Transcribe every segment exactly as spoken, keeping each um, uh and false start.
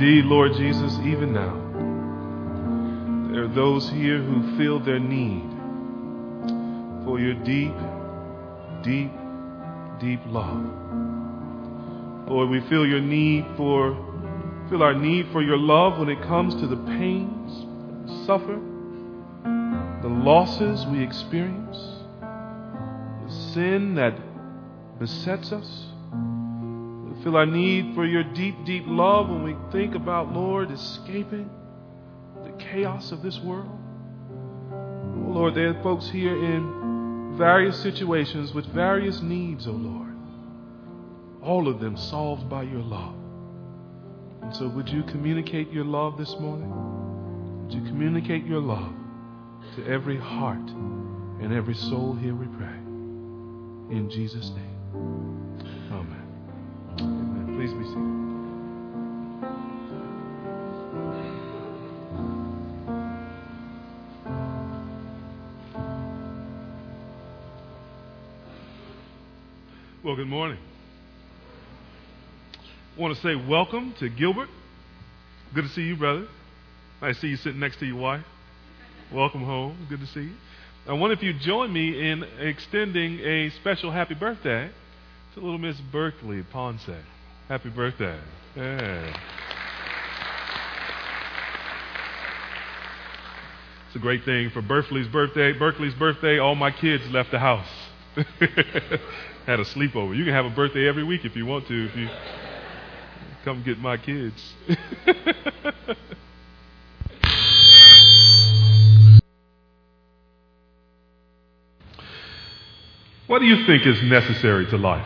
Indeed, Lord Jesus, even now, there are those here who feel their need for your deep, deep, deep love. Lord, we feel your need for, feel our need for your love when it comes to the pains we suffer, the losses we experience, the sin that besets us. We feel our need for your deep, deep love when we think about, Lord, escaping the chaos of this world. Oh, Lord, there are folks here in various situations with various needs, oh Lord. All of them solved by your love. And so would you communicate your love this morning? Would you communicate your love to every heart and every soul here, we pray. In Jesus' name. Amen. Amen. Please be seated. Well, good morning. I want to say welcome to Gilbert. Good to see you, brother. Nice to see you sitting next to your wife. Welcome home. Good to see you. I wonder if you'd join me in extending a special happy birthday to little Miss Berkeley Ponce. Happy birthday. Yeah. It's a great thing for Berkeley's birthday. Berkeley's birthday, all my kids left the house. Had a sleepover. You can have a birthday every week if you want to. If you come get my kids. What do you think is necessary to life?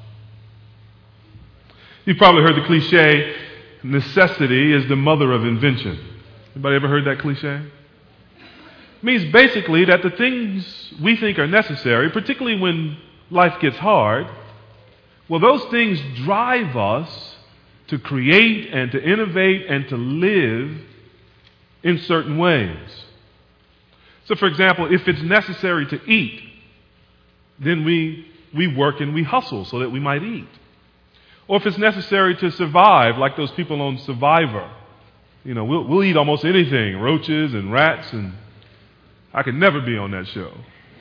You've probably heard the cliche, necessity is the mother of invention. Anybody ever heard that cliche? It means basically that the things we think are necessary, particularly when life gets hard, well, those things drive us to create and to innovate and to live in certain ways. So, for example, if it's necessary to eat, then we we work and we hustle so that we might eat. Or if it's necessary to survive, like those people on Survivor, you know, we'll, we'll eat almost anything, roaches and rats, and I could never be on that show.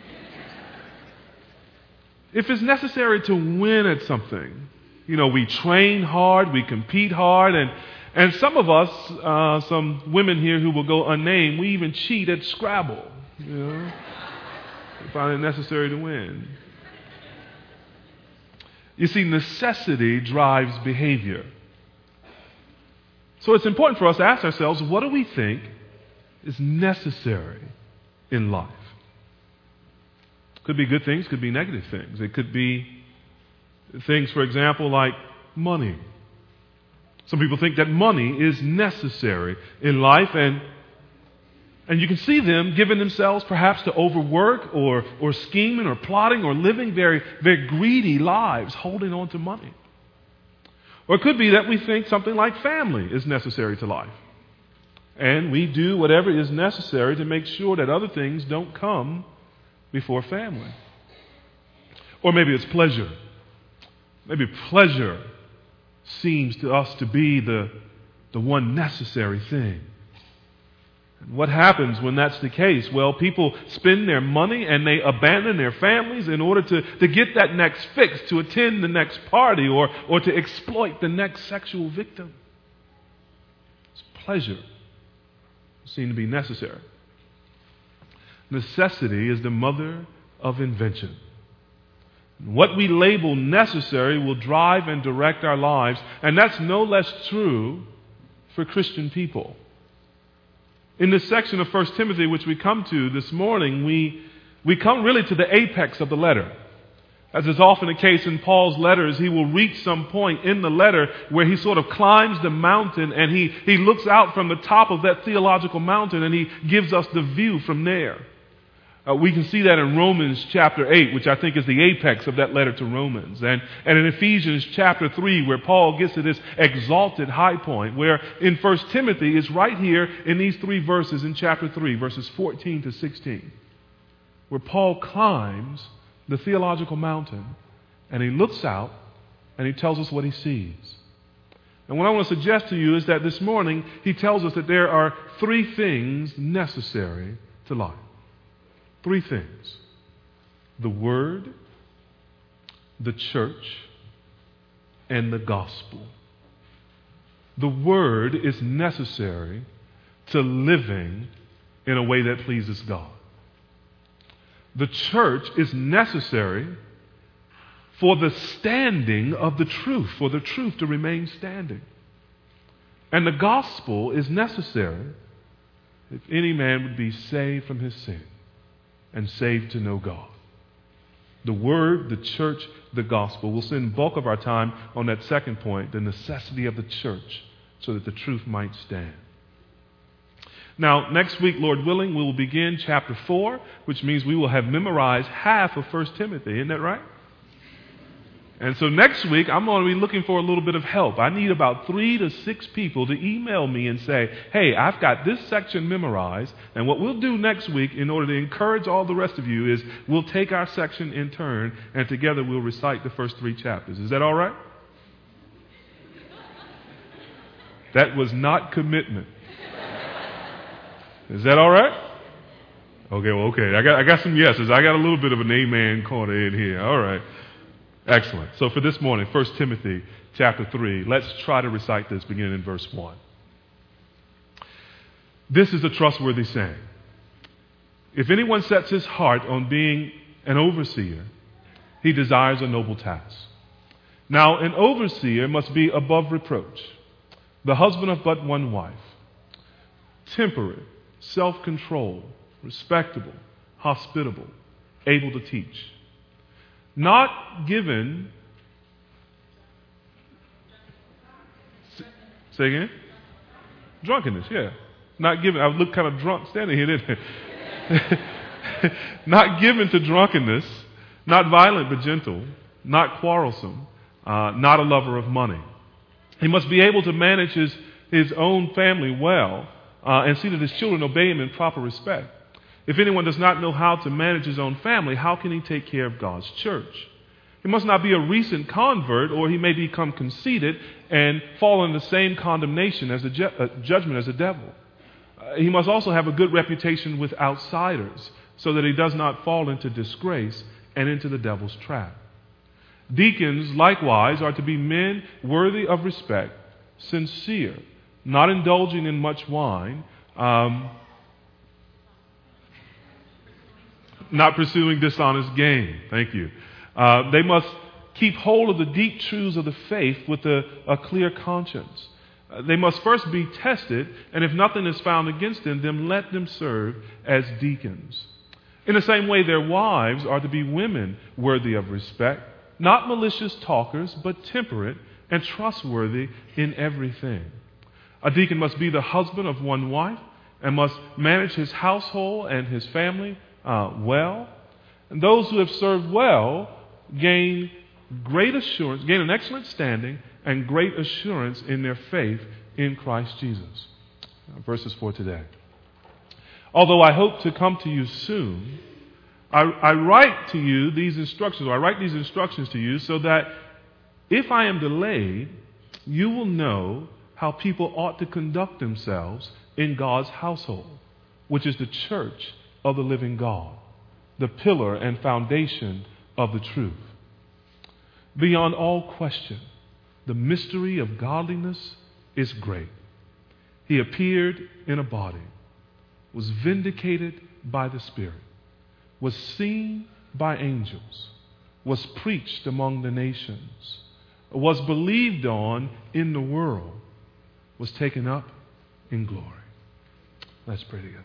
If it's necessary to win at something, you know, we train hard, we compete hard, and and some of us, uh, some women here who will go unnamed, we even cheat at Scrabble, you know. We find it necessary to win. You see, necessity drives behavior. So it's important for us to ask ourselves, what do we think is necessary in life? Could be good things, could be negative things. It could be things, for example, like money. Some people think that money is necessary in life, and and you can see them giving themselves perhaps to overwork or, or scheming or plotting or living very, very greedy lives, holding on to money. Or it could be that we think something like family is necessary to life. And we do whatever is necessary to make sure that other things don't come before family. Or maybe it's pleasure. Maybe pleasure seems to us to be the, the one necessary thing. And what happens when that's the case? Well, people spend their money and they abandon their families in order to, to get that next fix, to attend the next party, or, or to exploit the next sexual victim. It's pleasure seems to be necessary. Necessity is the mother of invention. What we label necessary will drive and direct our lives, and that's no less true for Christian people. In this section of First Timothy, which we come to this morning, we, we come really to the apex of the letter. As is often the case in Paul's letters, he will reach some point in the letter where he sort of climbs the mountain and he, he looks out from the top of that theological mountain and he gives us the view from there. Uh, we can see that in Romans chapter eight, which I think is the apex of that letter to Romans. And, and in Ephesians chapter three, where Paul gets to this exalted high point, where in First Timothy is right here in these three verses in chapter three, verses fourteen to sixteen, where Paul climbs the theological mountain and he looks out and he tells us what he sees. And what I want to suggest to you is that this morning he tells us that there are three things necessary to life. Three things. The Word, the church, and the gospel. The Word is necessary to living in a way that pleases God. The church is necessary for the standing of the truth, for the truth to remain standing. And the gospel is necessary if any man would be saved from his sin and saved to know God. The Word, the church, the gospel. We'll spend bulk of our time on that second point, the necessity of the church, so that the truth might stand. Now, next week, Lord willing, we will begin chapter four, which means we will have memorized half of First Timothy. Isn't that right? And so next week, I'm going to be looking for a little bit of help. I need about three to six people to email me and say, hey, I've got this section memorized, and what we'll do next week in order to encourage all the rest of you is we'll take our section in turn, and together we'll recite the first three chapters. Is that all right? That was not commitment. Is that all right? Okay, well, okay. I got I got some yeses. I got a little bit of an amen corner in here. All right. Excellent. So for this morning, First Timothy chapter three, let's try to recite this beginning in verse one. This is a trustworthy saying. If anyone sets his heart on being an overseer, he desires a noble task. Now, an overseer must be above reproach, the husband of but one wife, temperate, self-controlled, respectable, hospitable, able to teach. Not given, say again? Drunkenness, yeah. Not given, I look kind of drunk standing here, didn't I? Not given to drunkenness, not violent but gentle, not quarrelsome, uh, not a lover of money. He must be able to manage his, his own family well uh, and see that his children obey him in proper respect. If anyone does not know how to manage his own family, how can he take care of God's church? He must not be a recent convert, or he may become conceited and fall in the same condemnation as the ju- uh, judgment as the devil. Uh, he must also have a good reputation with outsiders, so that he does not fall into disgrace and into the devil's trap. Deacons, likewise, are to be men worthy of respect, sincere, not indulging in much wine, um, not pursuing dishonest gain. Thank you. Uh, they must keep hold of the deep truths of the faith with a, a clear conscience. Uh, they must first be tested, and if nothing is found against them, then let them serve as deacons. In the same way, their wives are to be women worthy of respect, not malicious talkers, but temperate and trustworthy in everything. A deacon must be the husband of one wife and must manage his household and his family Uh, well, and those who have served well gain great assurance, gain an excellent standing and great assurance in their faith in Christ Jesus. Uh, verses for today. Although I hope to come to you soon, I, I write to you these instructions, or I write these instructions to you so that if I am delayed, you will know how people ought to conduct themselves in God's household, which is the church of the living God, the pillar and foundation of the truth. Beyond all question, the mystery of godliness is great. He appeared in a body, was vindicated by the Spirit, was seen by angels, was preached among the nations, was believed on in the world, was taken up in glory. Let's pray together.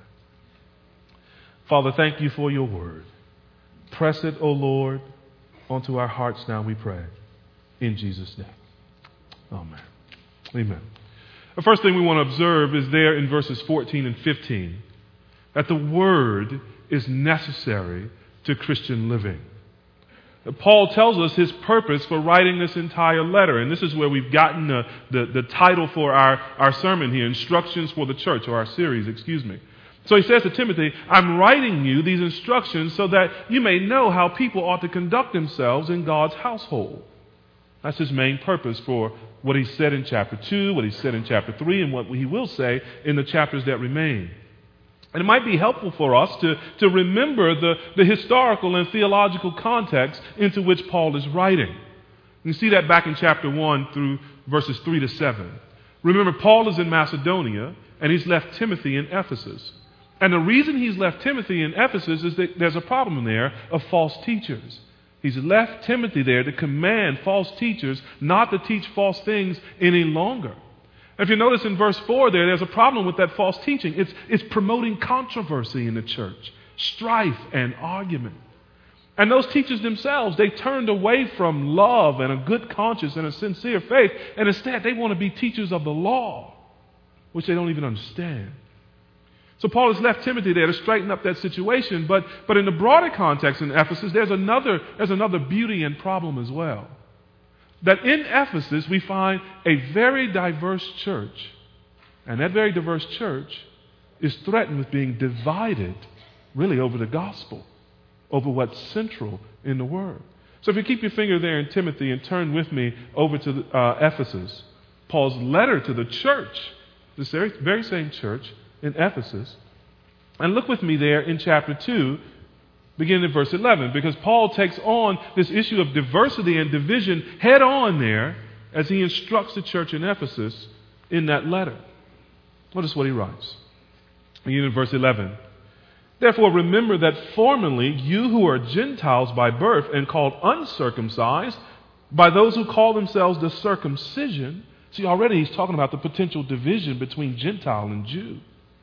Father, thank you for your word. Press it, O Lord, onto our hearts now, we pray. In Jesus' name. Amen. Amen. The first thing we want to observe is there in verses fourteen and fifteen, that the word is necessary to Christian living. Paul tells us his purpose for writing this entire letter, and this is where we've gotten the, the, the title for our, our sermon here, Instructions for the Church, or our series, excuse me. So he says to Timothy, I'm writing you these instructions so that you may know how people ought to conduct themselves in God's household. That's his main purpose for what he said in chapter two, what he said in chapter three, and what he will say in the chapters that remain. And it might be helpful for us to, to remember the, the historical and theological context into which Paul is writing. You see that back in chapter one through verses three to seven. Remember, Paul is in Macedonia, and he's left Timothy in Ephesus. And the reason he's left Timothy in Ephesus is that there's a problem there of false teachers. He's left Timothy there to command false teachers not to teach false things any longer. If you notice in verse four there, there's a problem with that false teaching. It's, it's promoting controversy in the church, strife and argument. And those teachers themselves, they turned away from love and a good conscience and a sincere faith, and instead they want to be teachers of the law, which they don't even understand. So Paul has left Timothy there to straighten up that situation, but, but in the broader context in Ephesus, there's another, there's another beauty and problem as well. That in Ephesus we find a very diverse church, and that very diverse church is threatened with being divided really over the gospel, over what's central in the Word. So if you keep your finger there in Timothy and turn with me over to uh, Ephesus, Paul's letter to the church, this very, very same church in Ephesus, and look with me there in chapter two, beginning at verse eleven, because Paul takes on this issue of diversity and division head on there as he instructs the church in Ephesus in that letter. Notice what he writes. Beginning in verse eleven. Therefore remember that formerly you who are Gentiles by birth and called uncircumcised by those who call themselves the circumcision. See, already he's talking about the potential division between Gentile and Jew.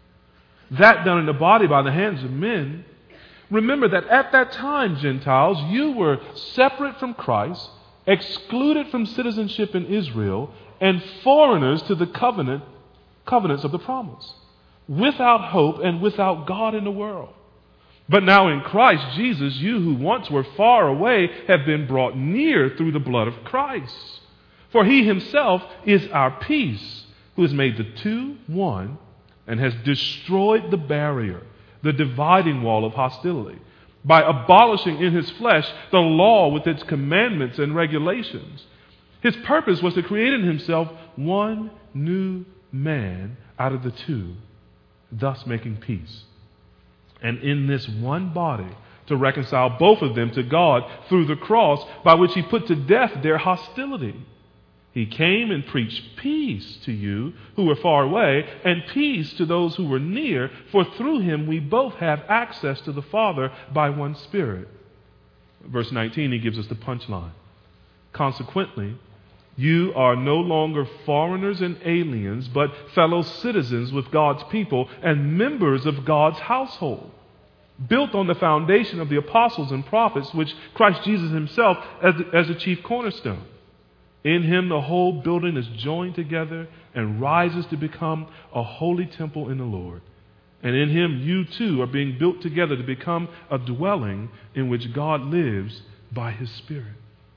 That done in the body by the hands of men. Remember that at that time, Gentiles, you were separate from Christ, excluded from citizenship in Israel, and foreigners to the covenant, covenants of the promise, without hope and without God in the world. But now in Christ Jesus, you who once were far away have been brought near through the blood of Christ. For he himself is our peace, who has made the two one and has destroyed the barrier, the dividing wall of hostility, by abolishing in his flesh the law with its commandments and regulations. His purpose was to create in himself one new man out of the two, thus making peace. And in this one body to reconcile both of them to God through the cross, by which he put to death their hostility. He came and preached peace to you who were far away, and peace to those who were near, for through him we both have access to the Father by one Spirit. Verse nineteen, he gives us the punchline. Consequently, you are no longer foreigners and aliens, but fellow citizens with God's people and members of God's household, built on the foundation of the apostles and prophets, which Christ Jesus himself as the, as the chief cornerstone. In him the whole building is joined together and rises to become a holy temple in the Lord. And in him you too are being built together to become a dwelling in which God lives by his Spirit.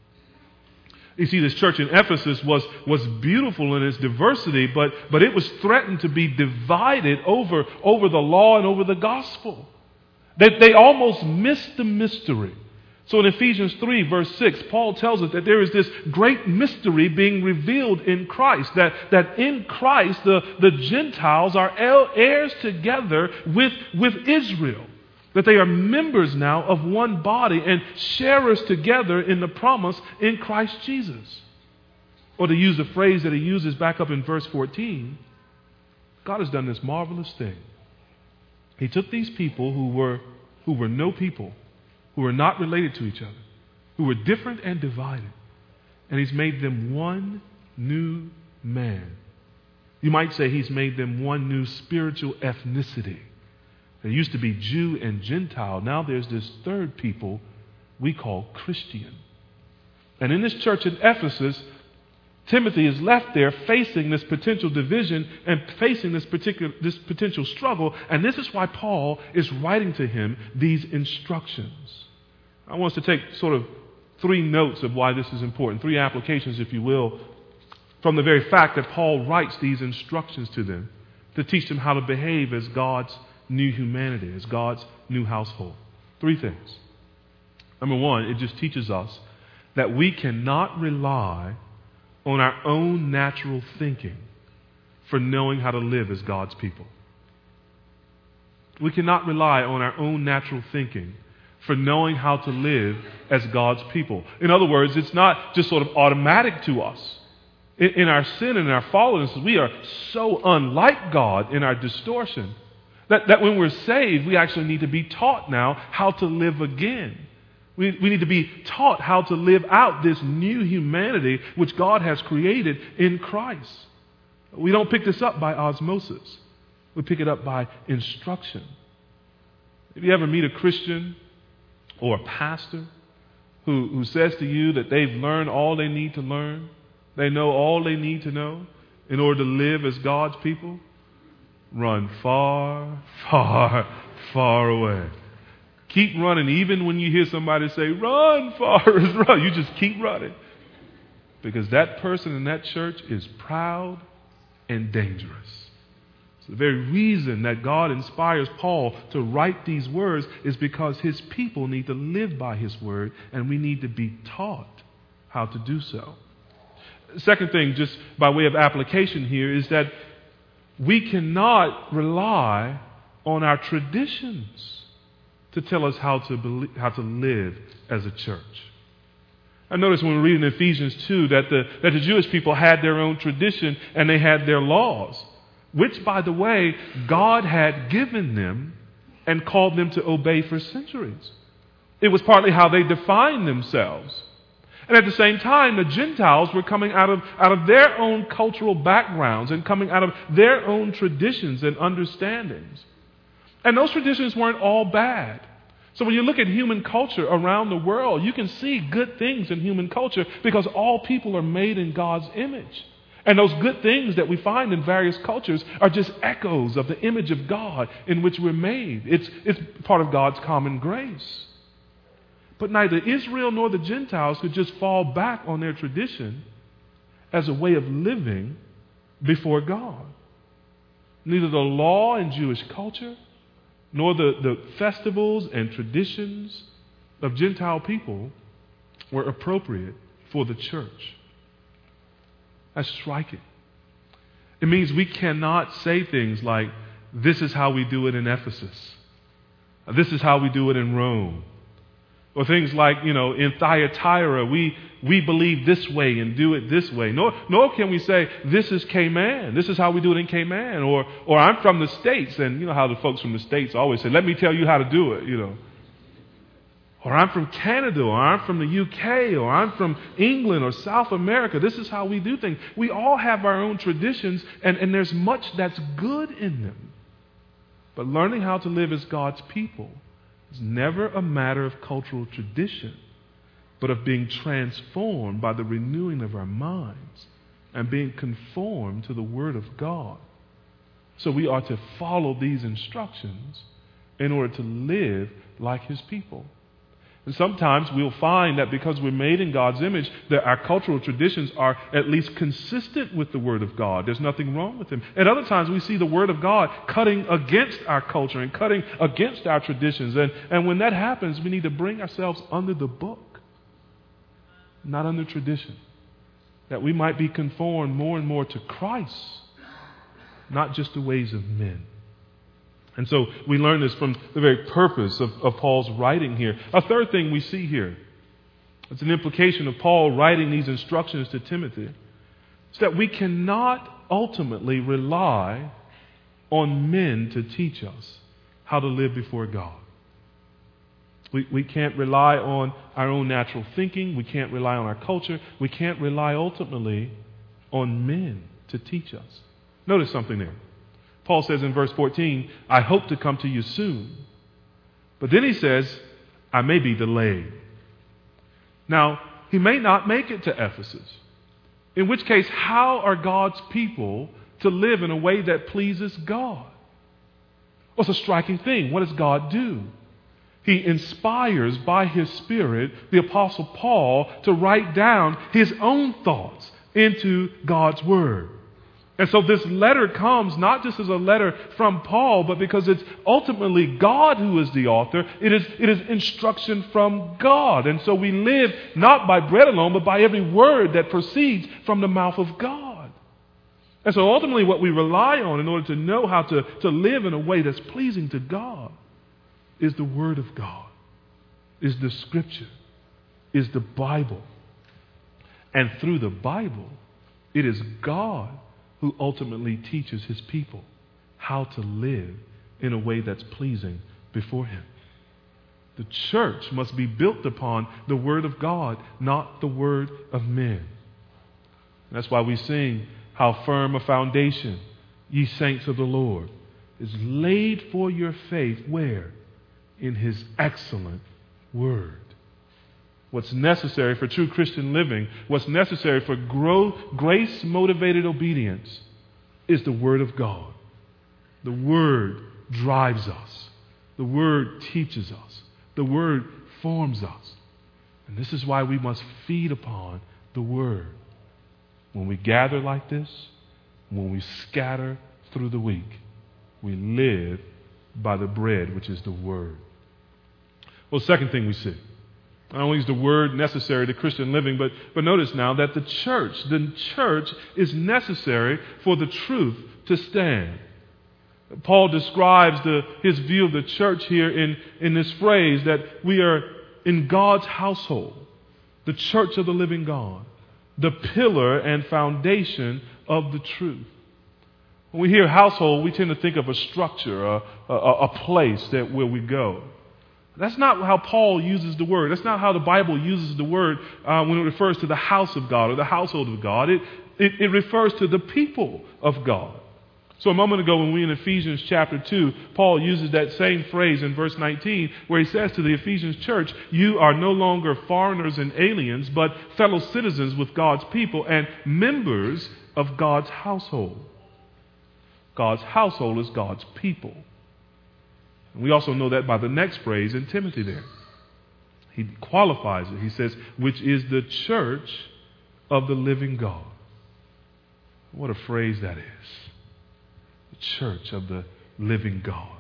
You see, this church in Ephesus was, was beautiful in its diversity, but, but it was threatened to be divided over, over the law and over the gospel. That they almost missed the mystery. So in Ephesians three, verse six, Paul tells us that there is this great mystery being revealed in Christ, that, that in Christ the, the Gentiles are heirs together with, with Israel, that they are members now of one body and sharers together in the promise in Christ Jesus. Or to use the phrase that he uses back up in verse fourteen, God has done this marvelous thing. He took these people who were, who were no people, who were not related to each other, who were different and divided, and he's made them one new man. You might say he's made them one new spiritual ethnicity. There used to be Jew and Gentile. Now there's this third people we call Christian. And in this church in Ephesus, Timothy is left there facing this potential division and facing this particular this potential struggle. And this is why Paul is writing to him these instructions. I want us to take sort of three notes of why this is important, three applications, if you will, from the very fact that Paul writes these instructions to them to teach them how to behave as God's new humanity, as God's new household. Three things. Number one, it just teaches us that we cannot rely on our own natural thinking for knowing how to live as God's people. We cannot rely on our own natural thinking for knowing how to live as God's people. In other words, it's not just sort of automatic to us. In, in our sin and in our fallenness, we are so unlike God in our distortion that, that when we're saved, we actually need to be taught now how to live again. We, we need to be taught how to live out this new humanity which God has created in Christ. We don't pick this up by osmosis. We pick it up by instruction. If you ever meet a Christian or a pastor who, who says to you that they've learned all they need to learn, they know all they need to know in order to live as God's people, run far, far, far away. Keep running. Even when you hear somebody say, run, Forrest, run, you just keep running. Because that person in that church is proud and dangerous. So the very reason that God inspires Paul to write these words is because his people need to live by his word, and we need to be taught how to do so. Second thing, just by way of application here, is that we cannot rely on our traditions to tell us how to believe, how to live as a church. I notice when we're reading Ephesians two that the, that the Jewish people had their own tradition and they had their laws, which, by the way, God had given them and called them to obey for centuries. It was partly how they defined themselves. And at the same time, the Gentiles were coming out of, out of their own cultural backgrounds and coming out of their own traditions and understandings. And those traditions weren't all bad. So when you look at human culture around the world, you can see good things in human culture because all people are made in God's image. And those good things that we find in various cultures are just echoes of the image of God in which we're made. It's, it's part of God's common grace. But neither Israel nor the Gentiles could just fall back on their tradition as a way of living before God. Neither the law in Jewish culture nor the, the festivals and traditions of Gentile people were appropriate for the church. That's striking. It means we cannot say things like, this is how we do it in Ephesus. This is how we do it in Rome. Or things like, you know, in Thyatira, we we believe this way and do it this way. Nor, nor can we say, this is Cayman. This is how we do it in Cayman. Or, or I'm from the States, and you know how the folks from the States always say, let me tell you how to do it, you know. Or I'm from Canada, or I'm from the U K, or I'm from England or South America. This is how we do things. We all have our own traditions, and, and there's much that's good in them. But learning how to live as God's people is never a matter of cultural tradition, but of being transformed by the renewing of our minds and being conformed to the Word of God. So we are to follow these instructions in order to live like His people. And sometimes we'll find that because we're made in God's image, that our cultural traditions are at least consistent with the Word of God. There's nothing wrong with them. At other times we see the Word of God cutting against our culture and cutting against our traditions. And, and when that happens, we need to bring ourselves under the book, not under tradition, that we might be conformed more and more to Christ, not just the ways of men. And so we learn this from the very purpose of, of Paul's writing here. A third thing we see here, it's an implication of Paul writing these instructions to Timothy, is that we cannot ultimately rely on men to teach us how to live before God. We, we can't rely on our own natural thinking. We can't rely on our culture. We can't rely ultimately on men to teach us. Notice something there. Paul says in verse fourteen, I hope to come to you soon. But then he says, I may be delayed. Now, he may not make it to Ephesus. In which case, how are God's people to live in a way that pleases God? Well, it's a striking thing. What does God do? He inspires by His Spirit the Apostle Paul to write down his own thoughts into God's Word. And so this letter comes not just as a letter from Paul, but because it's ultimately God who is the author. It is, it is instruction from God. And so we live not by bread alone, but by every word that proceeds from the mouth of God. And so ultimately what we rely on in order to know how to, to live in a way that's pleasing to God is the Word of God, is the Scripture, is the Bible. And through the Bible, it is God who ultimately teaches His people how to live in a way that's pleasing before Him. The church must be built upon the Word of God, not the word of men. That's why we sing, "How firm a foundation, ye saints of the Lord, is laid for your faith." Where? In His excellent Word. What's necessary for true Christian living, what's necessary for growth, grace-motivated obedience, is the Word of God. The Word drives us. The Word teaches us. The Word forms us. And this is why we must feed upon the Word. When we gather like this, when we scatter through the week, we live by the bread, which is the Word. Well, second thing we see, not only is the Word necessary to Christian living, but, but notice now that the church, the church is necessary for the truth to stand. Paul describes the, his view of the church here in, in this phrase that we are in God's household, the church of the living God, the pillar and foundation of the truth. When we hear household, we tend to think of a structure, a, a, a place that where we go. That's not how Paul uses the word. That's not how the Bible uses the word uh, when it refers to the house of God or the household of God. It, it, it refers to the people of God. So a moment ago when we were in Ephesians chapter two, Paul uses that same phrase in verse nineteen where he says to the Ephesians church, "You are no longer foreigners and aliens, but fellow citizens with God's people and members of God's household." God's household is God's people. And we also know that by the next phrase in Timothy there. He qualifies it. He says, "which is the church of the living God." What a phrase that is. The church of the living God.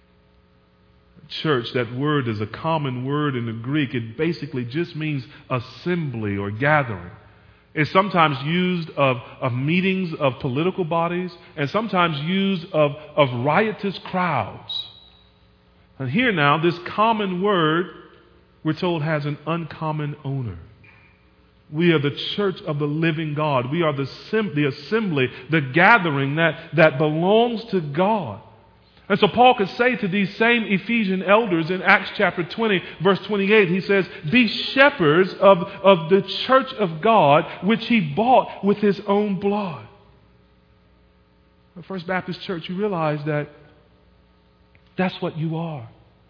Church, that word is a common word in the Greek. It basically just means assembly or gathering. It's sometimes used of, of meetings of political bodies and sometimes used of, of riotous crowds. And here now, this common word, we're told, has an uncommon owner. We are the church of the living God. We are the, sim- the assembly, the gathering that, that belongs to God. And so Paul could say to these same Ephesian elders in Acts chapter twenty, verse twenty-eight, he says, "Be shepherds of, of the church of God, which He bought with His own blood." The First Baptist Church, you realize that that's what you are.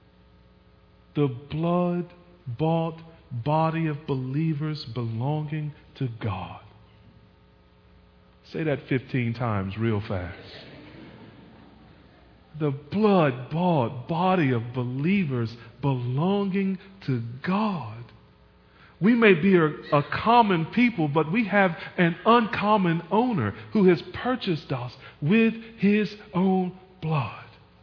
The blood-bought body of believers belonging to God. Say that fifteen times real fast. The blood-bought body of believers belonging to God. We may be a, a common people, but we have an uncommon owner who has purchased us with His own blood.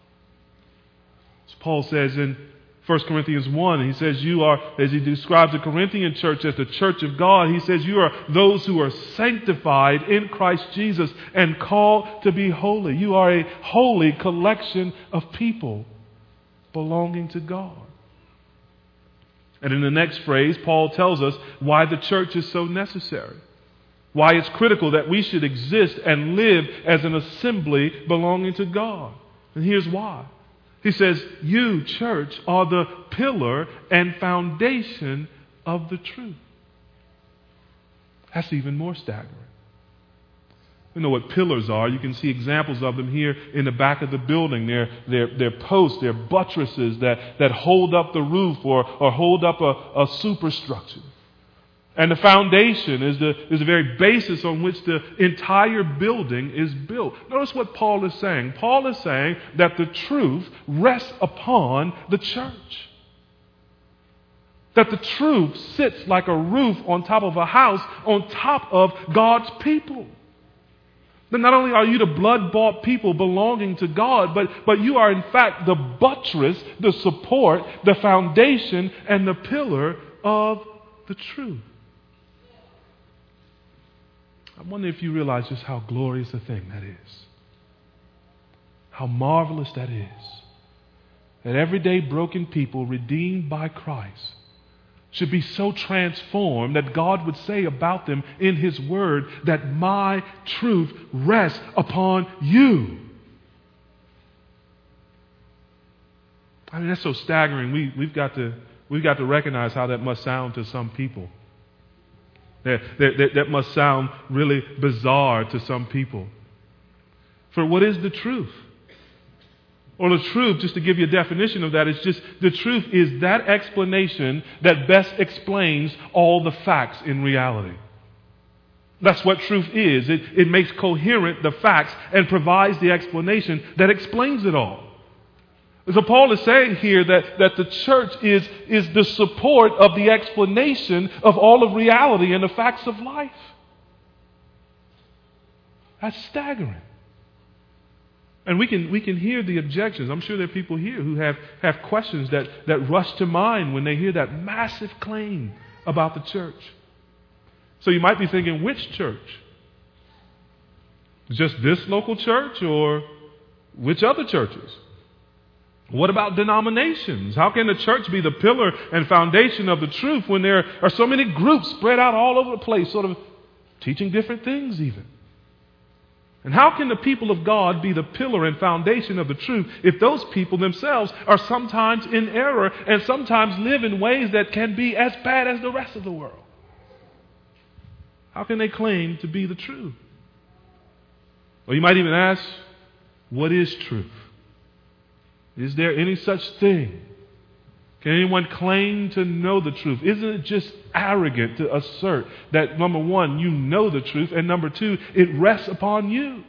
As Paul says in First Corinthians one, he says you are, as he describes the Corinthian church as the church of God, he says you are those who are sanctified in Christ Jesus and called to be holy. You are a holy collection of people belonging to God. And in the next phrase, Paul tells us why the church is so necessary. Why it's critical that we should exist and live as an assembly belonging to God. And here's why. He says, you, church, are the pillar and foundation of the truth. That's even more staggering. You know what pillars are. You can see examples of them here in the back of the building. They're, they're, they're posts, they're buttresses that, that hold up the roof or, or hold up a, a superstructure. And the foundation is the, is the very basis on which the entire building is built. Notice what Paul is saying. Paul is saying that the truth rests upon the church. That the truth sits like a roof on top of a house on top of God's people. That not only are you the blood-bought people belonging to God, but, but you are in fact the buttress, the support, the foundation, and the pillar of the truth. I wonder if you realize just how glorious a thing that is. How marvelous that is. That everyday broken people redeemed by Christ should be so transformed that God would say about them in His Word that my truth rests upon you. I mean, that's so staggering. We, we've got to, we've got to recognize how that must sound to some people. That, that, that must sound really bizarre to some people. For what is the truth? Or the truth, just to give you a definition of that, is just the truth is that explanation that best explains all the facts in reality. That's what truth is. It, it makes coherent the facts and provides the explanation that explains it all. So Paul is saying here that, that the church is, is the support of the explanation of all of reality and the facts of life. That's staggering. And we can we can hear the objections. I'm sure there are people here who have, have questions that, that rush to mind when they hear that massive claim about the church. So you might be thinking, which church? Just this local church, or which other churches? What about denominations? How can the church be the pillar and foundation of the truth when there are so many groups spread out all over the place, sort of teaching different things even? And how can the people of God be the pillar and foundation of the truth if those people themselves are sometimes in error and sometimes live in ways that can be as bad as the rest of the world? How can they claim to be the truth? Or you might even ask, what is truth? Is there any such thing? Can anyone claim to know the truth? Isn't it just arrogant to assert that, number one, you know the truth, and number two, it rests upon you?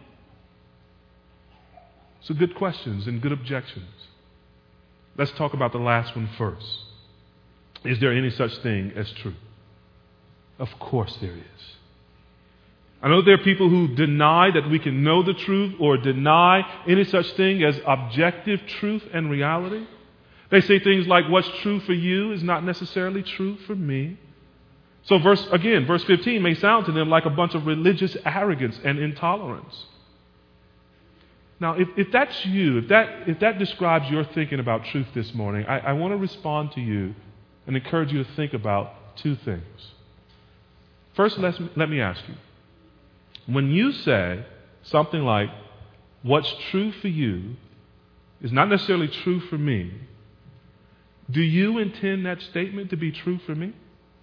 So good questions and good objections. Let's talk about the last one first. Is there any such thing as truth? Of course there is. I know there are people who deny that we can know the truth or deny any such thing as objective truth and reality. They say things like, what's true for you is not necessarily true for me. So verse again, verse fifteen may sound to them like a bunch of religious arrogance and intolerance. Now, if, if that's you, if that if that describes your thinking about truth this morning, I, I want to respond to you and encourage you to think about two things. First, let let me ask you. When you say something like, what's true for you is not necessarily true for me, do you intend that statement to be true for me?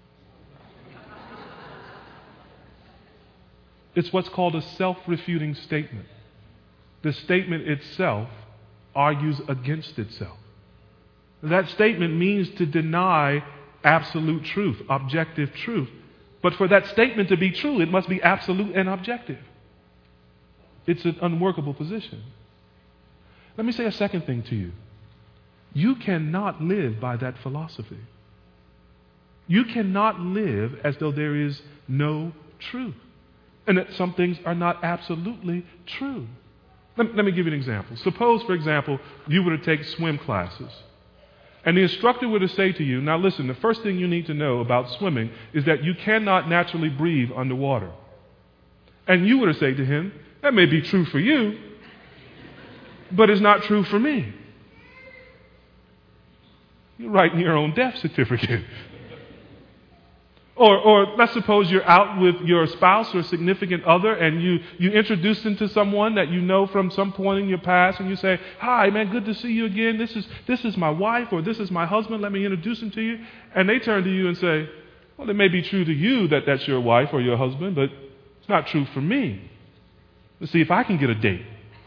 It's what's called a self-refuting statement. The statement itself argues against itself. That statement means to deny absolute truth, objective truth. But for that statement to be true, it must be absolute and objective. It's an unworkable position. Let me say a second thing to you. You cannot live by that philosophy. You cannot live as though there is no truth, and that some things are not absolutely true. Let, let me give you an example. Suppose, for example, you were to take swim classes, and the instructor were to say to you, now listen, the first thing you need to know about swimming is that you cannot naturally breathe underwater. And you were to say to him, that may be true for you, but it's not true for me. You're writing your own death certificate. Or, or let's suppose you're out with your spouse or significant other and you, you introduce them to someone that you know from some point in your past, and you say, hi, man, good to see you again. This is, this is my wife, or this is my husband. Let me introduce him to you. And they turn to you and say, well, it may be true to you that that's your wife or your husband, but it's not true for me. Let's see if I can get a date.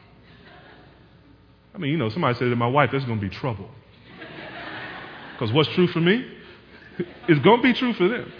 I mean, you know, somebody said to my wife, there's going to be trouble. Because what's true for me is going to be true for them.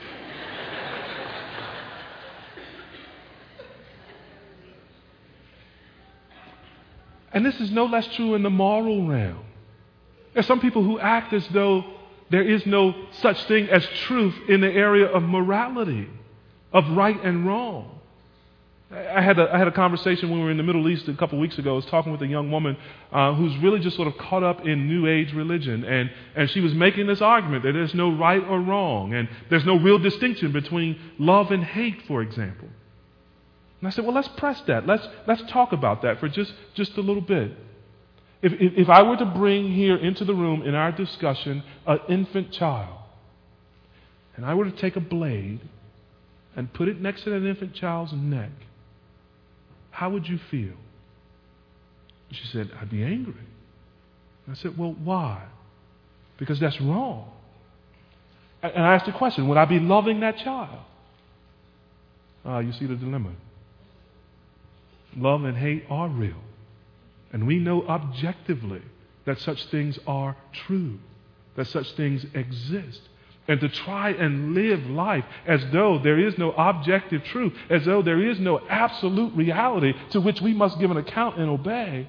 And this is no less true in the moral realm. There are some people who act as though there is no such thing as truth in the area of morality, of right and wrong. I had a, I had a conversation when we were in the Middle East a couple weeks ago. I was talking with a young woman uh, who's really just sort of caught up in New Age religion. And, and she was making this argument that there's no right or wrong. And there's no real distinction between love and hate, for example. And I said, well, let's press that. Let's, let's talk about that for just, just a little bit. If, if, if I were to bring here into the room in our discussion an infant child, and I were to take a blade and put it next to that infant child's neck, how would you feel? She said, I'd be angry. I said, well, why? Because that's wrong. And I asked the question, would I be loving that child? Ah, uh, you see the dilemma. Love and hate are real. And we know objectively that such things are true, that such things exist. And to try and live life as though there is no objective truth, as though there is no absolute reality to which we must give an account and obey,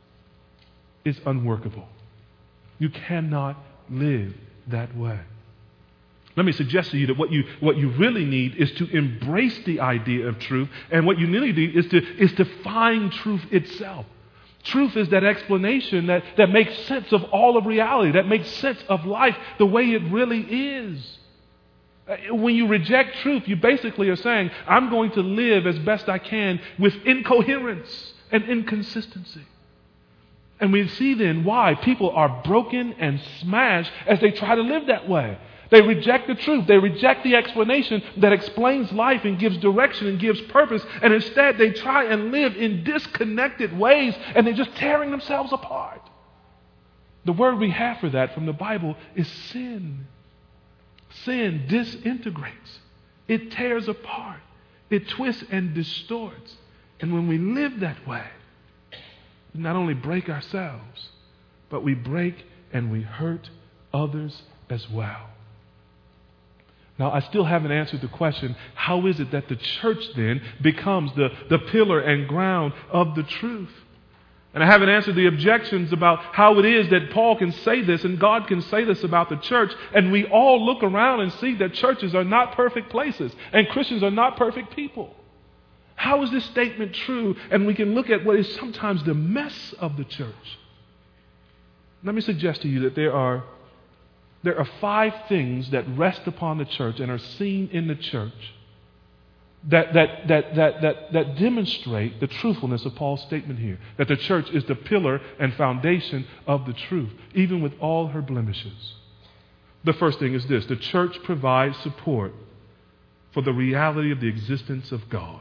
is unworkable. You cannot live that way. Let me suggest to you that what you, what you really need is to embrace the idea of truth, and what you really need is to, is to find truth itself. Truth is that explanation that, that makes sense of all of reality, that makes sense of life the way it really is. When you reject truth, you basically are saying, I'm going to live as best I can with incoherence and inconsistency. And we see then why people are broken and smashed as they try to live that way. They reject the truth. They reject the explanation that explains life and gives direction and gives purpose. And instead they try and live in disconnected ways, and they're just tearing themselves apart. The word we have for that from the Bible is sin. Sin disintegrates. It tears apart. It twists and distorts. And when we live that way, we not only break ourselves, but we break and we hurt others as well. Now, I still haven't answered the question, how is it that the church then becomes the, the pillar and ground of the truth? And I haven't answered the objections about how it is that Paul can say this and God can say this about the church, and we all look around and see that churches are not perfect places and Christians are not perfect people. How is this statement true? And we can look at what is sometimes the mess of the church. Let me suggest to you that there are There are five things that rest upon the church and are seen in the church that, that, that, that, that, that demonstrate the truthfulness of Paul's statement here, that the church is the pillar and foundation of the truth, even with all her blemishes. The first thing is this: the church provides support for the reality of the existence of God.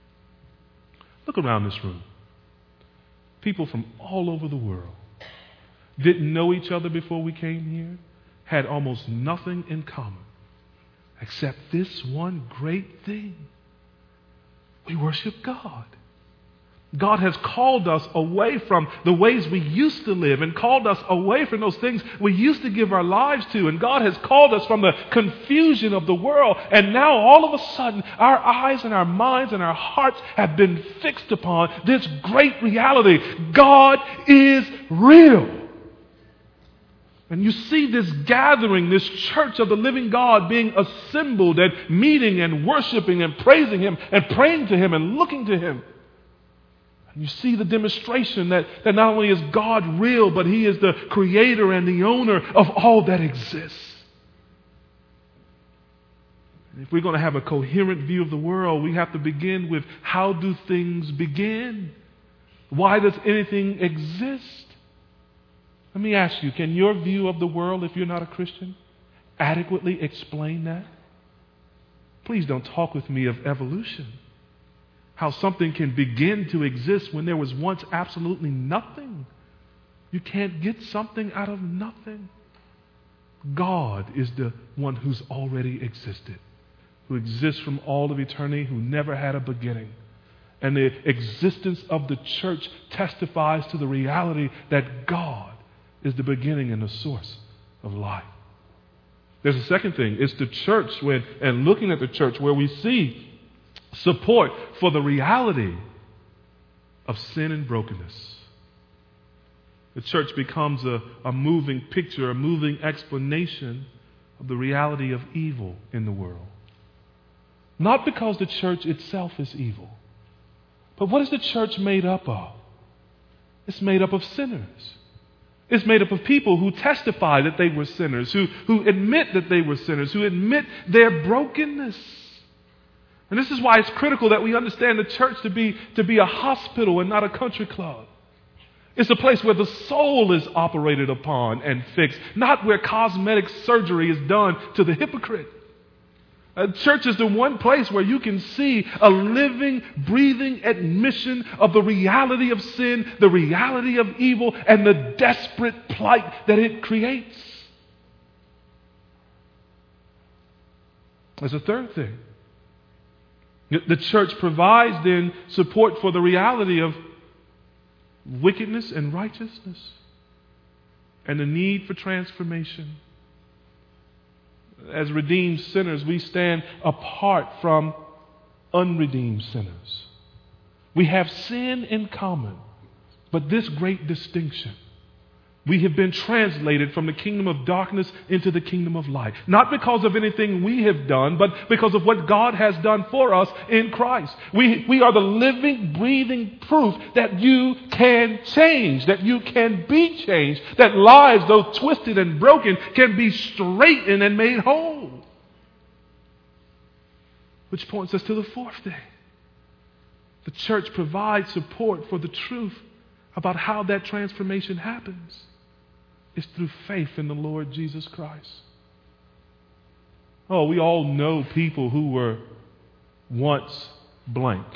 Look around this room. People from all over the world didn't know each other before we came here, had almost nothing in common except this one great thing. We worship God. God has called us away from the ways we used to live and called us away from those things we used to give our lives to. And God has called us from the confusion of the world. And now all of a sudden, our eyes and our minds and our hearts have been fixed upon this great reality. God is real. And you see this gathering, this church of the living God being assembled and meeting and worshiping and praising Him and praying to Him and looking to Him. And you see the demonstration that, that not only is God real, but He is the creator and the owner of all that exists. And if we're going to have a coherent view of the world, we have to begin with, how do things begin? Why does anything exist? Let me ask you, can your view of the world, if you're not a Christian, adequately explain that? Please don't talk with me of evolution. How something can begin to exist when there was once absolutely nothing. You can't get something out of nothing. God is the one who's already existed, who exists from all of eternity, who never had a beginning. And the existence of the church testifies to the reality that God is the beginning and the source of life. There's a second thing. It's the church, when, and looking at the church, where we see support for the reality of sin and brokenness. The church becomes a, a moving picture, a moving explanation of the reality of evil in the world. Not because the church itself is evil, But what is the church made up of? It's made up of sinners. It's made up of people who testify that they were sinners, who, who admit that they were sinners, who admit their brokenness. And this is why it's critical that we understand the church to be, to be a hospital and not a country club. It's a place where the soul is operated upon and fixed, not where cosmetic surgery is done to the hypocrite. A church is the one place where you can see a living, breathing admission of the reality of sin, the reality of evil, and the desperate plight that it creates. There's a third thing. The church provides then support for the reality of wickedness and righteousness and the need for transformation. As redeemed sinners, we stand apart from unredeemed sinners. We have sin in common, but this great distinction. We have been translated from the kingdom of darkness into the kingdom of light. Not because of anything we have done, but because of what God has done for us in Christ. We, we are the living, breathing proof that you can change, that you can be changed, that lives, though twisted and broken, can be straightened and made whole. Which points us to the fourth thing. The church provides support for the truth about how that transformation happens. It's through faith in the Lord Jesus Christ. Oh, we all know people who were once blank,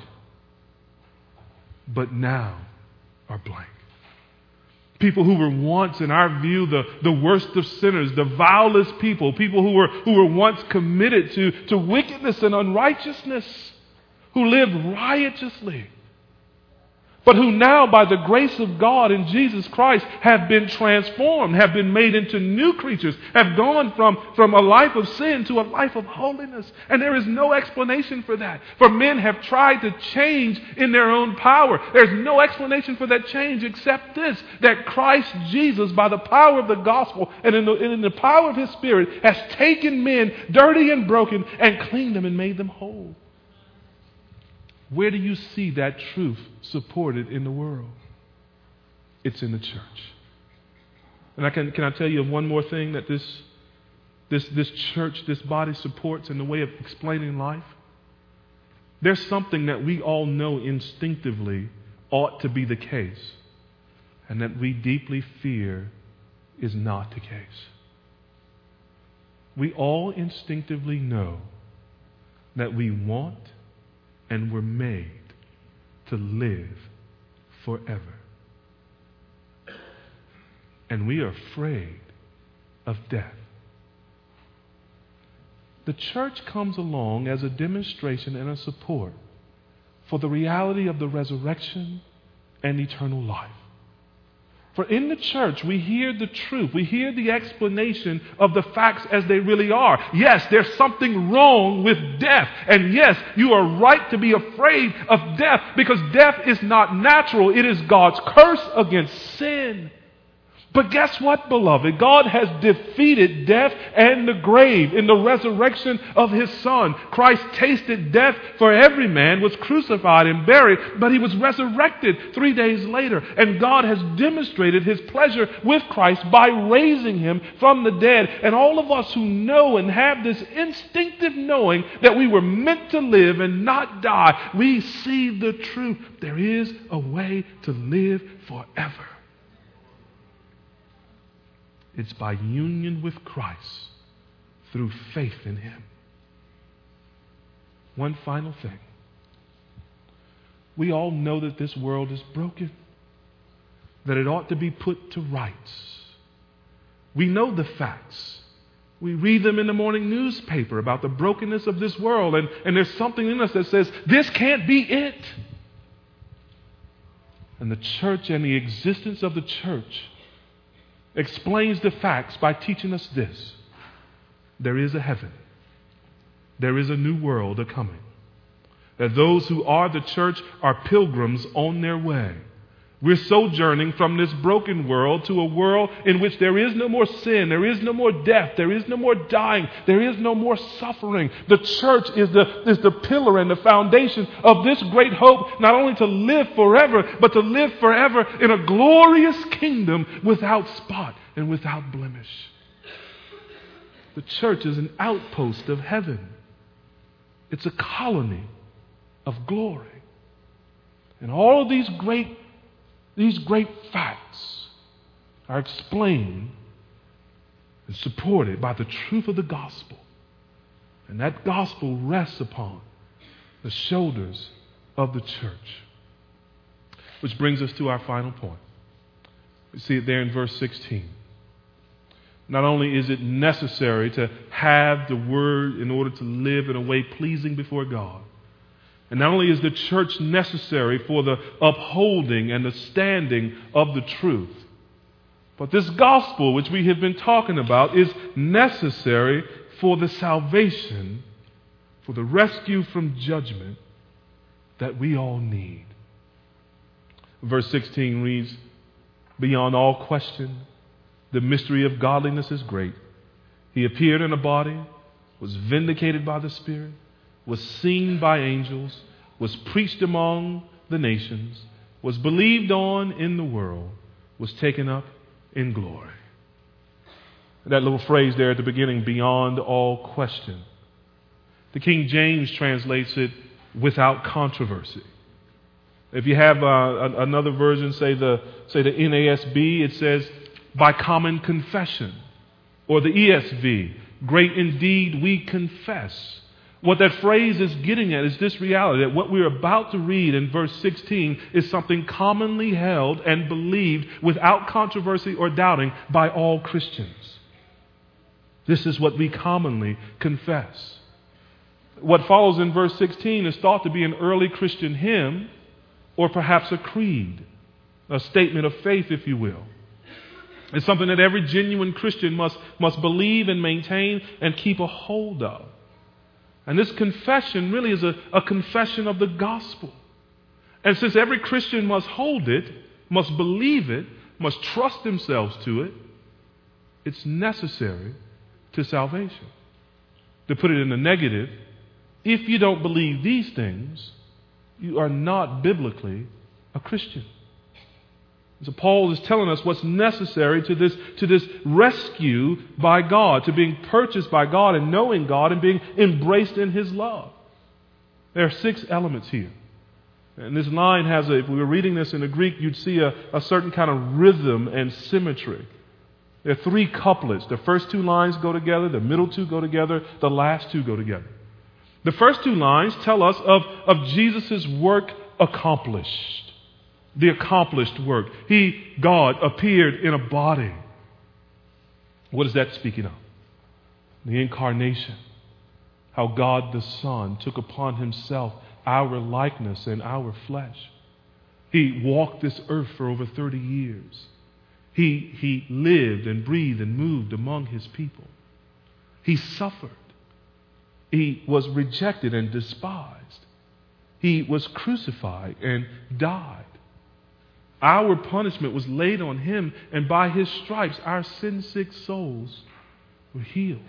but now are blank. People who were once, in our view, the, the worst of sinners, the vilest people, people who were, who were once committed to, to wickedness and unrighteousness, who lived riotously, but who now, by the grace of God in Jesus Christ, have been transformed, have been made into new creatures, have gone from, from a life of sin to a life of holiness. And there is no explanation for that. For men have tried to change in their own power. There's no explanation for that change except this, that Christ Jesus, by the power of the gospel and in the, and in the power of His Spirit, has taken men dirty and broken and cleaned them and made them whole. Where do you see that truth supported in the world? It's in the church. And I can, can I tell you of one more thing that this, this, this church, this body supports in the way of explaining life? There's something that we all know instinctively ought to be the case, and that we deeply fear is not the case. We all instinctively know that we want and were made to live forever. And we are afraid of death. The church comes along as a demonstration and a support for the reality of the resurrection and eternal life. For in the church, we hear the truth. We hear the explanation of the facts as they really are. Yes, there's something wrong with death. And yes, you are right to be afraid of death because death is not natural. It is God's curse against sin. But guess what, beloved? God has defeated death and the grave in the resurrection of His Son. Christ tasted death for every man, was crucified and buried, but He was resurrected three days later. And God has demonstrated His pleasure with Christ by raising Him from the dead. And all of us who know and have this instinctive knowing that we were meant to live and not die, we see the truth. There is a way to live forever. It's by union with Christ through faith in Him. One final thing. We all know that this world is broken, that it ought to be put to rights. We know the facts. We read them in the morning newspaper about the brokenness of this world, and, and there's something in us that says, this can't be it. And the church and the existence of the church explains the facts by teaching us this. There is a heaven. There is a new world a-coming. That those who are the church are pilgrims on their way. We're sojourning from this broken world to a world in which there is no more sin, there is no more death, there is no more dying, there is no more suffering. The church is the, is the pillar and the foundation of this great hope, not only to live forever, but to live forever in a glorious kingdom without spot and without blemish. The church is an outpost of heaven. It's a colony of glory. And all of these great These great facts are explained and supported by the truth of the gospel. And that gospel rests upon the shoulders of the church. Which brings us to our final point. We see it there in verse sixteen. Not only is it necessary to have the word in order to live in a way pleasing before God, and not only is the church necessary for the upholding and the standing of the truth, but this gospel, which we have been talking about, is necessary for the salvation, for the rescue from judgment that we all need. Verse sixteen reads, "Beyond all question, the mystery of godliness is great. He appeared in a body, was vindicated by the Spirit, was seen by angels, was preached among the nations, was believed on in the world, was taken up in glory." That little phrase there at the beginning, "beyond all question." The King James translates it "without controversy." If you have uh, another version, say the, say the N A S B, it says "by common confession." Or the E S V, "great indeed we confess." What that phrase is getting at is this reality, that what we're about to read in verse sixteen is something commonly held and believed without controversy or doubting by all Christians. This is what we commonly confess. What follows in verse sixteen is thought to be an early Christian hymn, or perhaps a creed, a statement of faith, if you will. It's something that every genuine Christian must, must believe and maintain and keep a hold of. And this confession really is a, a confession of the gospel. And since every Christian must hold it, must believe it, must trust themselves to it, it's necessary to salvation. To put it in the negative, if you don't believe these things, you are not biblically a Christian. So Paul is telling us what's necessary to this, to this rescue by God, to being purchased by God and knowing God and being embraced in His love. There are six elements here. And this line has a, if we were reading this in the Greek, you'd see a, a certain kind of rhythm and symmetry. There are three couplets. The first two lines go together, the middle two go together, the last two go together. The first two lines tell us of, of Jesus' work accomplished. The accomplished work. He, God, appeared in a body. What is that speaking of? The incarnation. How God the Son took upon Himself our likeness and our flesh. He walked this earth for over thirty years. He, he lived and breathed and moved among His people. He suffered. He was rejected and despised. He was crucified and died. Our punishment was laid on Him, and by His stripes our sin-sick souls were healed.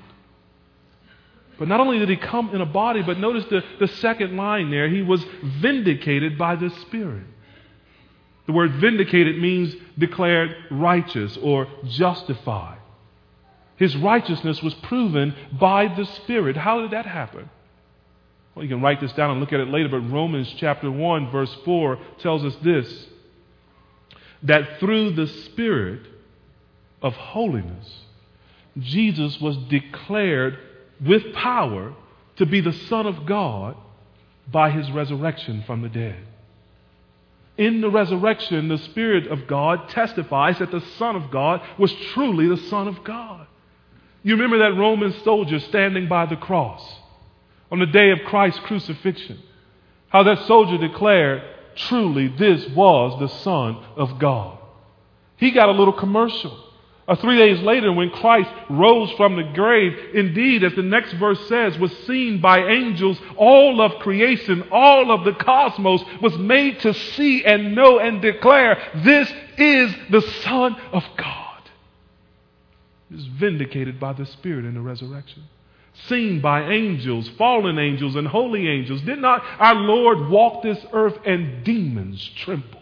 But not only did He come in a body, but notice the, the second line there, He was vindicated by the Spirit. The word vindicated means declared righteous or justified. His righteousness was proven by the Spirit. How did that happen? Well, you can write this down and look at it later, but Romans chapter one, verse four tells us this, that through the Spirit of holiness, Jesus was declared with power to be the Son of God by His resurrection from the dead. In the resurrection, the Spirit of God testifies that the Son of God was truly the Son of God. You remember that Roman soldier standing by the cross on the day of Christ's crucifixion. How that soldier declared, truly this was the Son of God. He got a little commercial. Or three days later, when Christ rose from the grave, indeed, as the next verse says, was seen by angels, all of creation, all of the cosmos was made to see and know and declare, this is the Son of God. He was vindicated by the Spirit in the resurrection. Seen by angels, fallen angels, and holy angels. Did not our Lord walk this earth and demons trembled?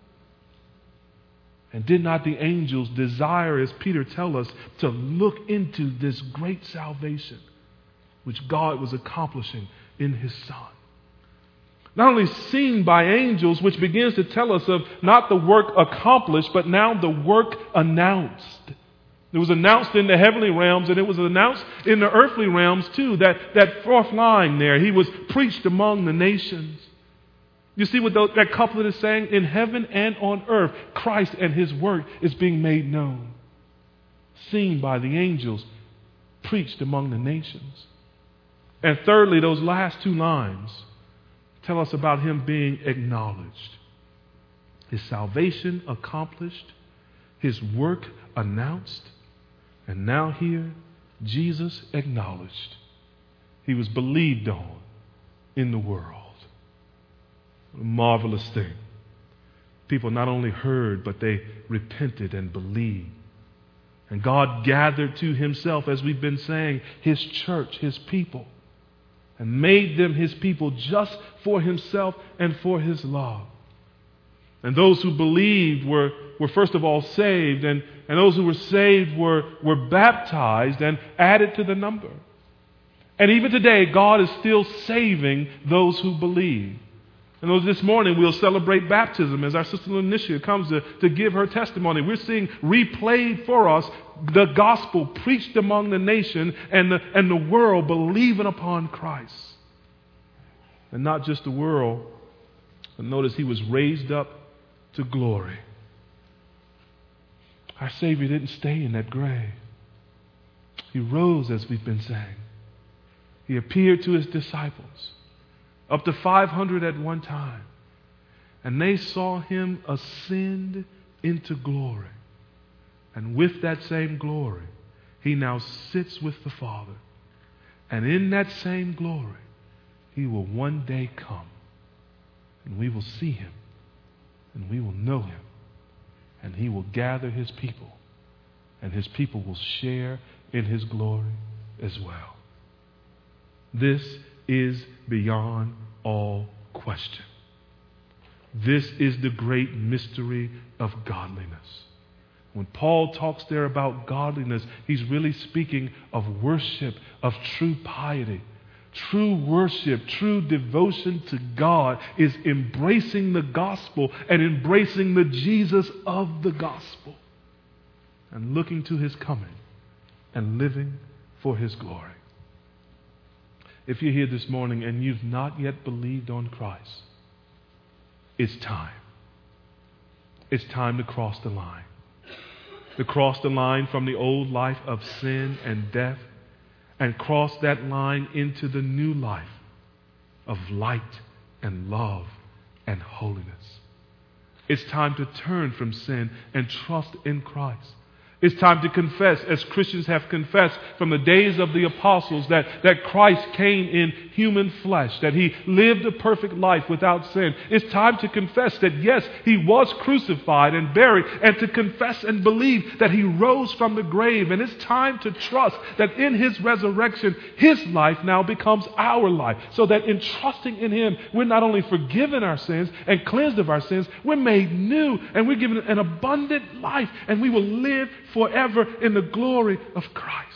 And did not the angels desire, as Peter tells us, to look into this great salvation which God was accomplishing in His Son? Not only seen by angels, which begins to tell us of not the work accomplished, but now the work announced. It was announced in the heavenly realms, and it was announced in the earthly realms too. That, that fourth line there, He was preached among the nations. You see what that couplet is saying? In heaven and on earth, Christ and His work is being made known. Seen by the angels, preached among the nations. And thirdly, those last two lines tell us about Him being acknowledged. His salvation accomplished, His work announced, and now here, Jesus acknowledged. He was believed on in the world. A marvelous thing. People not only heard, but they repented and believed. And God gathered to Himself, as we've been saying, His church, His people, and made them His people just for Himself and for His love. And those who believed were, were first of all saved, and, and those who were saved were, were baptized and added to the number. And even today, God is still saving those who believe. And this morning we'll celebrate baptism as our sister Lenicia comes to, to give her testimony. We're seeing replayed for us the gospel preached among the nation and the, and the world believing upon Christ. And not just the world, but notice He was raised up to glory. Our Savior didn't stay in that grave. He rose, as we've been saying. He appeared to His disciples, up to five hundred at one time. And they saw Him ascend into glory. And with that same glory, He now sits with the Father. And in that same glory, He will one day come. And we will see Him. And we will know Him. And He will gather His people. And His people will share in His glory as well. This is beyond all question. This is the great mystery of godliness. When Paul talks there about godliness, he's really speaking of worship, of true piety. True worship, true devotion to God is embracing the gospel and embracing the Jesus of the gospel and looking to His coming and living for His glory. If you're here this morning and you've not yet believed on Christ, it's time. It's time to cross the line. To cross the line from the old life of sin and death and cross that line into the new life of light and love and holiness. It's time to turn from sin and trust in Christ. It's time to confess, as Christians have confessed from the days of the apostles, that, that Christ came in human flesh, that He lived a perfect life without sin. It's time to confess that, yes, He was crucified and buried, and to confess and believe that He rose from the grave. And it's time to trust that in His resurrection, His life now becomes our life, so that in trusting in Him, we're not only forgiven our sins and cleansed of our sins, we're made new, and we're given an abundant life, and we will live forever in the glory of Christ.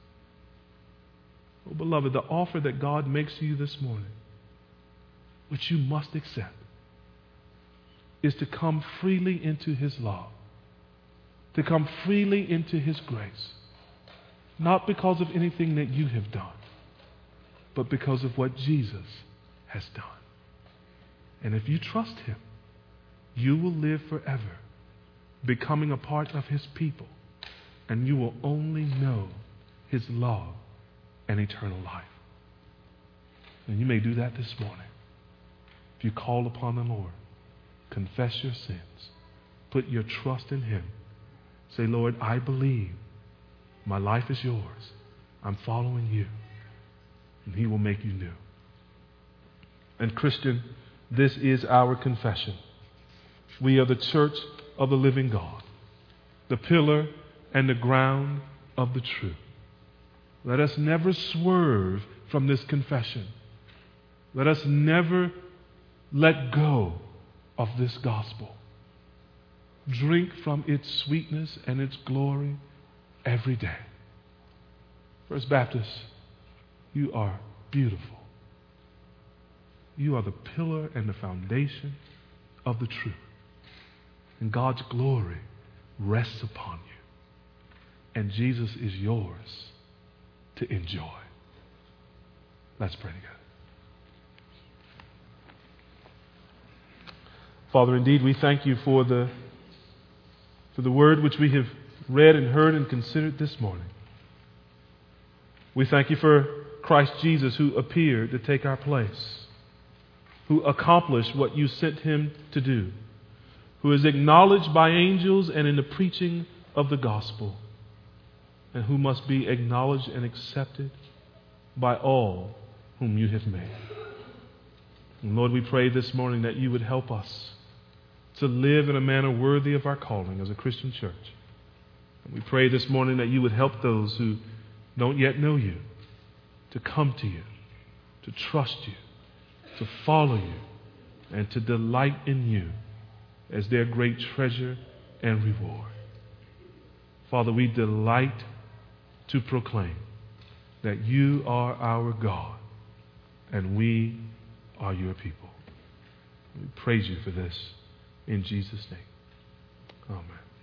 Oh, beloved, the offer that God makes to you this morning, which you must accept, is to come freely into His love, to come freely into His grace, not because of anything that you have done, but because of what Jesus has done. And if you trust Him, you will live forever, becoming a part of His people. And you will only know His love and eternal life. And you may do that this morning. If you call upon the Lord, confess your sins, put your trust in Him, Say, Lord, I believe my life is yours. I'm following you. And he will make you new. And Christian, this is our confession. We are the church of the living God, the pillar and the ground of the truth. Let us never swerve from this confession. Let us never let go of this gospel. Drink from its sweetness and its glory every day. First Baptist, you are beautiful. You are the pillar and the foundation of the truth. And God's glory rests upon you. And Jesus is yours to enjoy. Let's pray together. Father, indeed, we thank you for the, for the word which we have read and heard and considered this morning. We thank you for Christ Jesus, who appeared to take our place, who accomplished what you sent him to do, who is acknowledged by angels and in the preaching of the gospel, and who must be acknowledged and accepted by all whom you have made. And Lord, we pray this morning that you would help us to live in a manner worthy of our calling as a Christian church. And we pray this morning that you would help those who don't yet know you to come to you, to trust you, to follow you, and to delight in you as their great treasure and reward. Father, we delight to proclaim that you are our God and we are your people. We praise you for this in Jesus' name. Amen.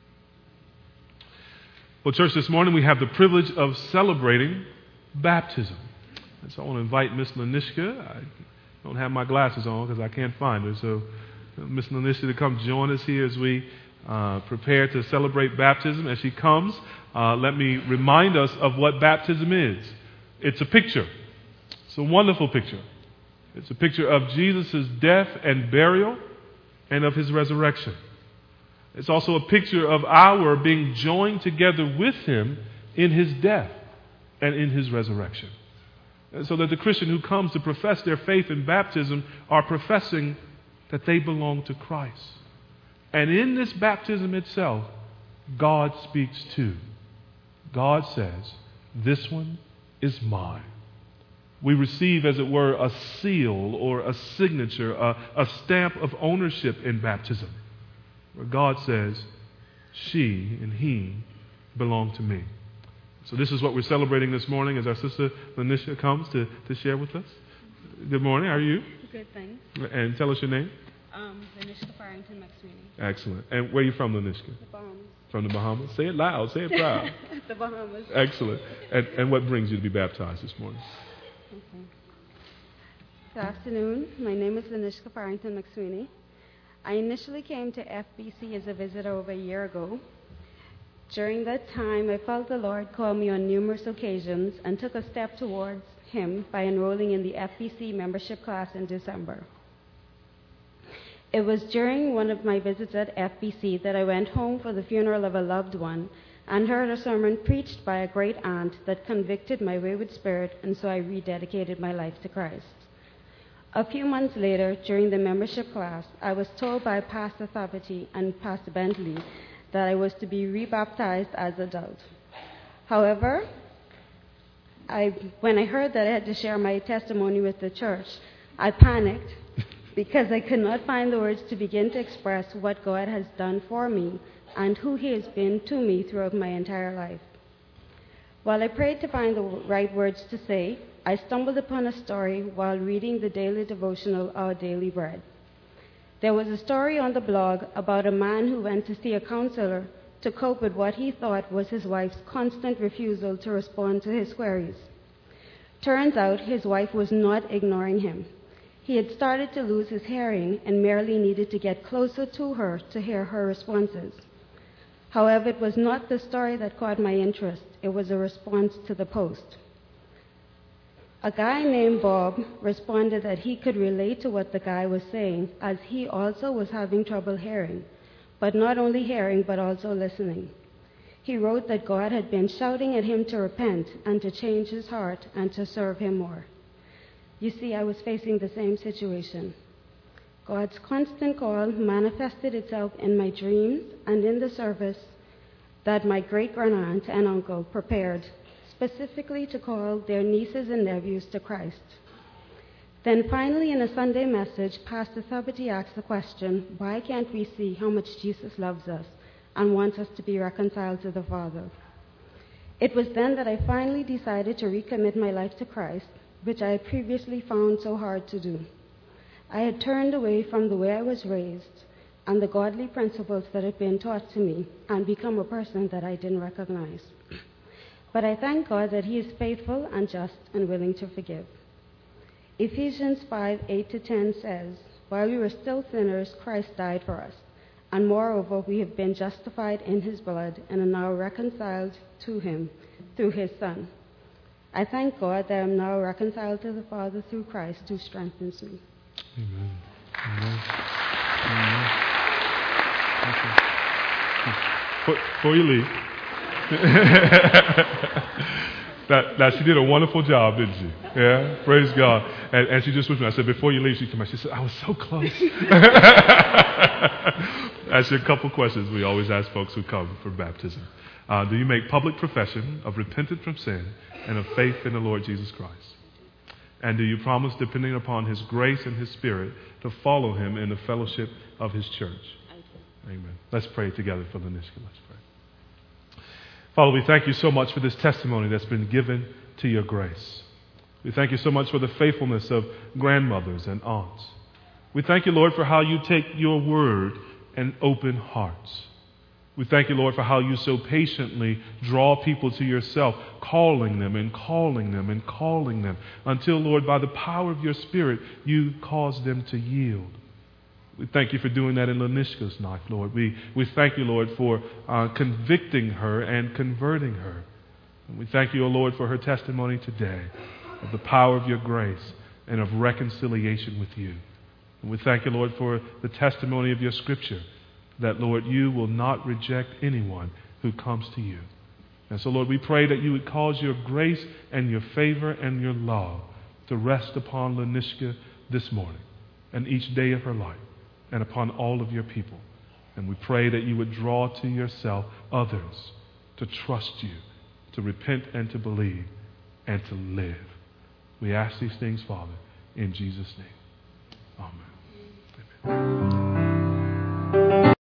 Well, church, this morning we have the privilege of celebrating baptism. And so I want to invite Miss Lanishka. I don't have my glasses on because I can't find her. So Miss Lanishka to come join us here as we uh, prepare to celebrate baptism. As she comes, uh, let me remind us of what baptism is. It's a picture. It's a wonderful picture. It's a picture of Jesus' death and burial and of his resurrection. It's also a picture of our being joined together with him in his death and in his resurrection. And so that the Christian who comes to profess their faith in baptism are professing that they belong to Christ. And in this baptism itself, God speaks too. God says, "This one is mine." We receive, as it were, a seal or a signature, a, a stamp of ownership in baptism, where God says, she and he belong to me. So this is what we're celebrating this morning as our sister Lanisha comes to, to share with us. Good morning. How are you? Good, thanks. And tell us your name. Um, Lanishka Farrington McSweeney. Excellent. And where are you from, Lanishka? The Bahamas. From the Bahamas. Say it loud. Say it proud. The Bahamas. Excellent. And, and what brings you to be baptized this morning? Okay. Good afternoon. My name is Lanishka Farrington McSweeney. I initially came to F B C as a visitor over a year ago. During that time, I felt the Lord call me on numerous occasions and took a step towards him by enrolling in the F B C membership class in December. It was during one of my visits at F B C that I went home for the funeral of a loved one and heard a sermon preached by a great aunt that convicted my wayward spirit, and so I rededicated my life to Christ. A few months later, during the membership class, I was told by Pastor Thaverty and Pastor Bentley that I was to be rebaptized as an adult. However, I, when I heard that I had to share my testimony with the church, I panicked because I could not find the words to begin to express what God has done for me and who he has been to me throughout my entire life. While I prayed to find the right words to say, I stumbled upon a story while reading the daily devotional, Our Daily Bread. There was a story on the blog about a man who went to see a counselor to cope with what he thought was his wife's constant refusal to respond to his queries. Turns out his wife was not ignoring him. He had started to lose his hearing and merely needed to get closer to her to hear her responses. However, it was not the story that caught my interest. It was a response to the post. A guy named Bob responded that he could relate to what the guy was saying, as he also was having trouble hearing, but not only hearing, but also listening. He wrote that God had been shouting at him to repent and to change his heart and to serve him more. You see, I was facing the same situation. God's constant call manifested itself in my dreams and in the service that my great-grandaunt and uncle prepared specifically to call their nieces and nephews to Christ. Then finally, in a Sunday message, Pastor Sabati asked the question, why can't we see how much Jesus loves us and wants us to be reconciled to the Father? It was then that I finally decided to recommit my life to Christ, which I had previously found so hard to do. I had turned away from the way I was raised and the godly principles that had been taught to me and become a person that I didn't recognize. But I thank God that he is faithful and just and willing to forgive. Ephesians five, eight to ten says, while we were still sinners, Christ died for us, and moreover we have been justified in his blood and are now reconciled to him through his Son. I thank God that I am now reconciled to the Father through Christ, who strengthens me. Amen. Amen. Amen. Before, before you leave, that, that she did a wonderful job, didn't she? Yeah, praise God. And, and she just whispered. I said, before you leave, she came back. She said, I was so close. Ask you a couple questions we always ask folks who come for baptism. Uh, do you make public profession of repentance from sin and of faith in the Lord Jesus Christ? And do you promise, depending upon his grace and his spirit, to follow him in the fellowship of his church? Amen. Let's pray together for Lanishka. Let's pray. Father, we thank you so much for this testimony that's been given to your grace. We thank you so much for the faithfulness of grandmothers and aunts. We thank you, Lord, for how you take your word and open hearts. We thank you, Lord, for how you so patiently draw people to yourself, calling them and calling them and calling them until, Lord, by the power of your Spirit, you cause them to yield. We thank you for doing that in Lanishka's life, Lord. We, we thank you, Lord, for uh, convicting her and converting her. And we thank you, O Lord, for her testimony today of the power of your grace and of reconciliation with you. And we thank you, Lord, for the testimony of your Scripture, that, Lord, you will not reject anyone who comes to you. And so, Lord, we pray that you would cause your grace and your favor and your love to rest upon Lanishka this morning and each day of her life and upon all of your people. And we pray that you would draw to yourself others to trust you, to repent and to believe, and to live. We ask these things, Father, in Jesus' name. Amen. Amen.